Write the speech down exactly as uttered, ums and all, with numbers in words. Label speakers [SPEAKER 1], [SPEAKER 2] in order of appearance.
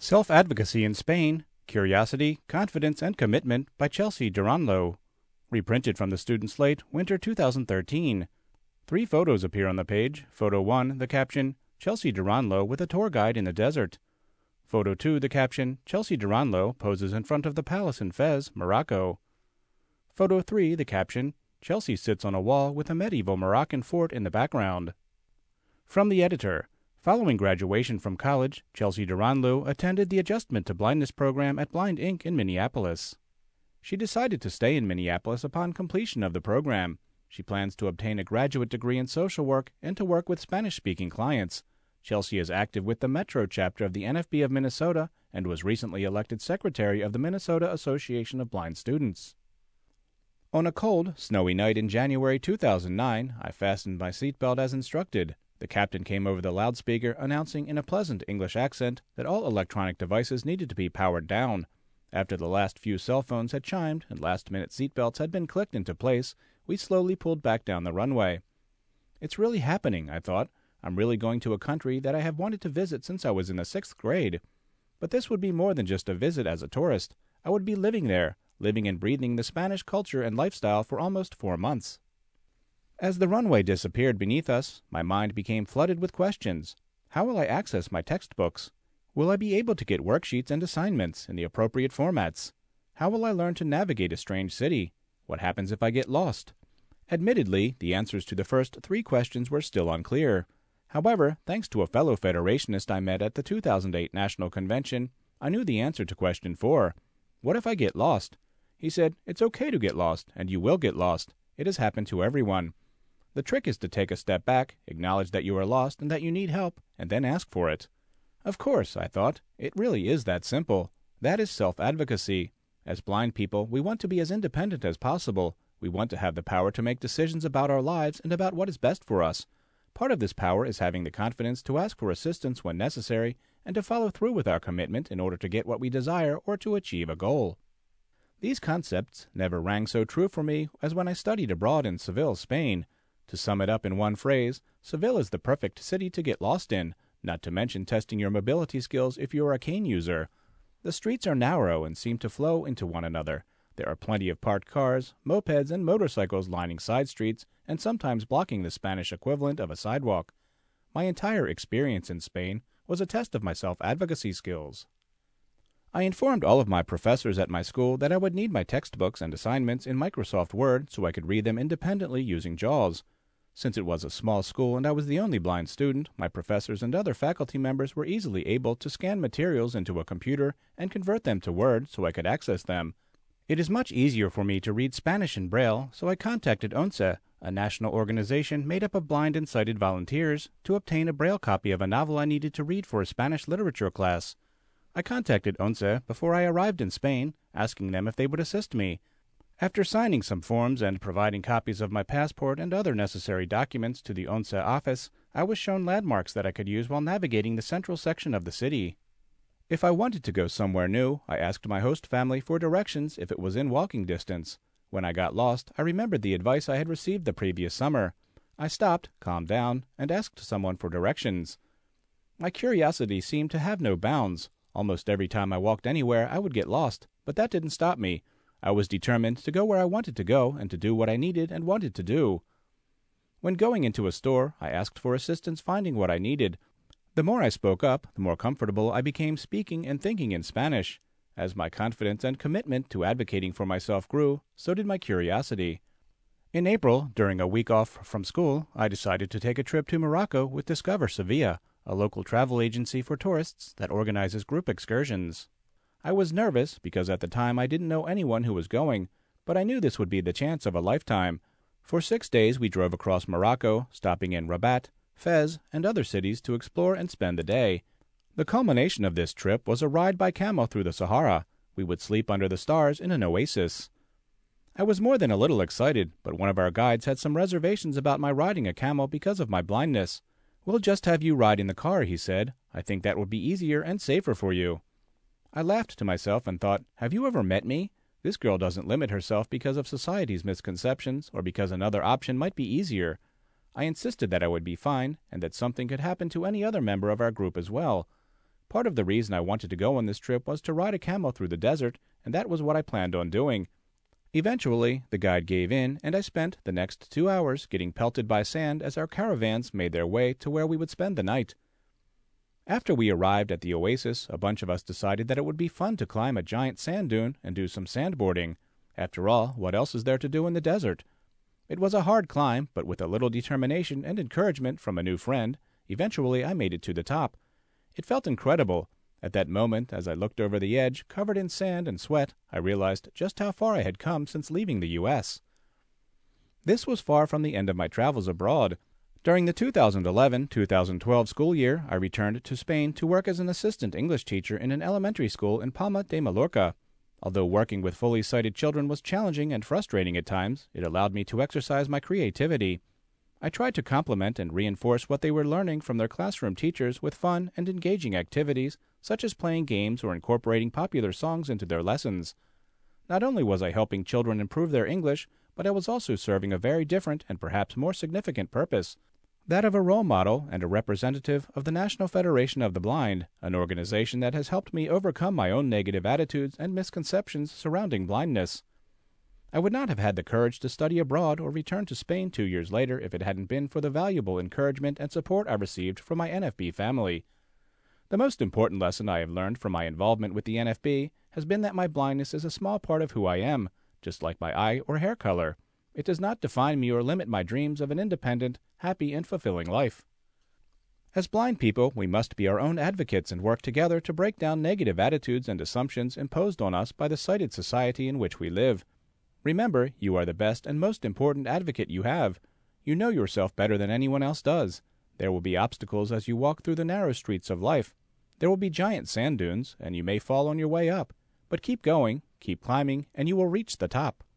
[SPEAKER 1] Self-Advocacy in Spain, Curiosity, Confidence, and Commitment by Chelsea Duranlo. Reprinted from the Student Slate, Winter two thousand thirteen. Three photos appear on the page. Photo one, the caption, Chelsea Duranlo with a tour guide in the desert. Photo two, the caption, Chelsea Duranlo poses in front of the palace in Fez, Morocco. Photo three, the caption, Chelsea sits on a wall with a medieval Moroccan fort in the background. From the editor. Following graduation from college, Chelsea Duranlo attended the Adjustment to Blindness program at Blind Incorporated in Minneapolis. She decided to stay in Minneapolis upon completion of the program. She plans to obtain a graduate degree in social work and to work with Spanish-speaking clients. Chelsea is active with the Metro chapter of the N F B of Minnesota and was recently elected secretary of the Minnesota Association of Blind Students. On a cold, snowy night in January two thousand nine, I fastened my seatbelt as instructed. The captain came over the loudspeaker announcing in a pleasant English accent that all electronic devices needed to be powered down. After the last few cell phones had chimed and last-minute seatbelts had been clicked into place, we slowly pulled back down the runway. It's really happening, I thought. I'm really going to a country that I have wanted to visit since I was in the sixth grade. But this would be more than just a visit as a tourist. I would be living there, living and breathing the Spanish culture and lifestyle for almost four months. As the runway disappeared beneath us, my mind became flooded with questions. How will I access my textbooks? Will I be able to get worksheets and assignments in the appropriate formats? How will I learn to navigate a strange city? What happens if I get lost? Admittedly, the answers to the first three questions were still unclear. However, thanks to a fellow Federationist I met at the two thousand eight National Convention, I knew the answer to question four. What if I get lost? He said, it's okay to get lost, and you will get lost. It has happened to everyone. The trick is to take a step back, acknowledge that you are lost and that you need help, and then ask for it. Of course, I thought, it really is that simple. That is self-advocacy. As blind people, we want to be as independent as possible. We want to have the power to make decisions about our lives and about what is best for us. Part of this power is having the confidence to ask for assistance when necessary and to follow through with our commitment in order to get what we desire or to achieve a goal. These concepts never rang so true for me as when I studied abroad in Seville, Spain. To sum it up in one phrase, Seville is the perfect city to get lost in, not to mention testing your mobility skills if you are a cane user. The streets are narrow and seem to flow into one another. There are plenty of parked cars, mopeds, and motorcycles lining side streets and sometimes blocking the Spanish equivalent of a sidewalk. My entire experience in Spain was a test of my self-advocacy skills. I informed all of my professors at my school that I would need my textbooks and assignments in Microsoft Word so I could read them independently using JAWS. Since it was a small school and I was the only blind student, my professors and other faculty members were easily able to scan materials into a computer and convert them to Word so I could access them. It is much easier for me to read Spanish in Braille, so I contacted ONCE, a national organization made up of blind and sighted volunteers, to obtain a Braille copy of a novel I needed to read for a Spanish literature class. I contacted ONCE before I arrived in Spain, asking them if they would assist me. After signing some forms and providing copies of my passport and other necessary documents to the ONCE office, I was shown landmarks that I could use while navigating the central section of the city. If I wanted to go somewhere new, I asked my host family for directions if it was in walking distance. When I got lost, I remembered the advice I had received the previous summer. I stopped, calmed down, and asked someone for directions. My curiosity seemed to have no bounds. Almost every time I walked anywhere, I would get lost, but that didn't stop me. I was determined to go where I wanted to go and to do what I needed and wanted to do. When going into a store, I asked for assistance finding what I needed. The more I spoke up, the more comfortable I became speaking and thinking in Spanish. As my confidence and commitment to advocating for myself grew, so did my curiosity. In April, during a week off from school, I decided to take a trip to Morocco with Discover Sevilla, a local travel agency for tourists that organizes group excursions. I was nervous because at the time I didn't know anyone who was going, but I knew this would be the chance of a lifetime. For six days we drove across Morocco, stopping in Rabat, Fez, and other cities to explore and spend the day. The culmination of this trip was a ride by camel through the Sahara. We would sleep under the stars in an oasis. I was more than a little excited, but one of our guides had some reservations about my riding a camel because of my blindness. We'll just have you ride in the car, he said. I think that would be easier and safer for you. I laughed to myself and thought, have you ever met me? This girl doesn't limit herself because of society's misconceptions or because another option might be easier. I insisted that I would be fine and that something could happen to any other member of our group as well. Part of the reason I wanted to go on this trip was to ride a camel through the desert, and that was what I planned on doing. Eventually, the guide gave in, and I spent the next two hours getting pelted by sand as our caravans made their way to where we would spend the night. After we arrived at the oasis, a bunch of us decided that it would be fun to climb a giant sand dune and do some sandboarding. After all, what else is there to do in the desert? It was a hard climb, but with a little determination and encouragement from a new friend, eventually I made it to the top. It felt incredible. At that moment, as I looked over the edge, covered in sand and sweat, I realized just how far I had come since leaving the U S This was far from the end of my travels abroad. During the two thousand eleven two thousand twelve school year, I returned to Spain to work as an assistant English teacher in an elementary school in Palma de Mallorca. Although working with fully sighted children was challenging and frustrating at times, it allowed me to exercise my creativity. I tried to complement and reinforce what they were learning from their classroom teachers with fun and engaging activities, such as playing games or incorporating popular songs into their lessons. Not only was I helping children improve their English, but I was also serving a very different and perhaps more significant purpose, that of a role model and a representative of the National Federation of the Blind, an organization that has helped me overcome my own negative attitudes and misconceptions surrounding blindness. I would not have had the courage to study abroad or return to Spain two years later if it hadn't been for the valuable encouragement and support I received from my N F B family. The most important lesson I have learned from my involvement with the N F B has been that my blindness is a small part of who I am, just like my eye or hair color. It does not define me or limit my dreams of an independent, happy, and fulfilling life. As blind people, we must be our own advocates and work together to break down negative attitudes and assumptions imposed on us by the sighted society in which we live. Remember, you are the best and most important advocate you have. You know yourself better than anyone else does. There will be obstacles as you walk through the narrow streets of life. There will be giant sand dunes, and you may fall on your way up. But keep going, keep climbing, and you will reach the top.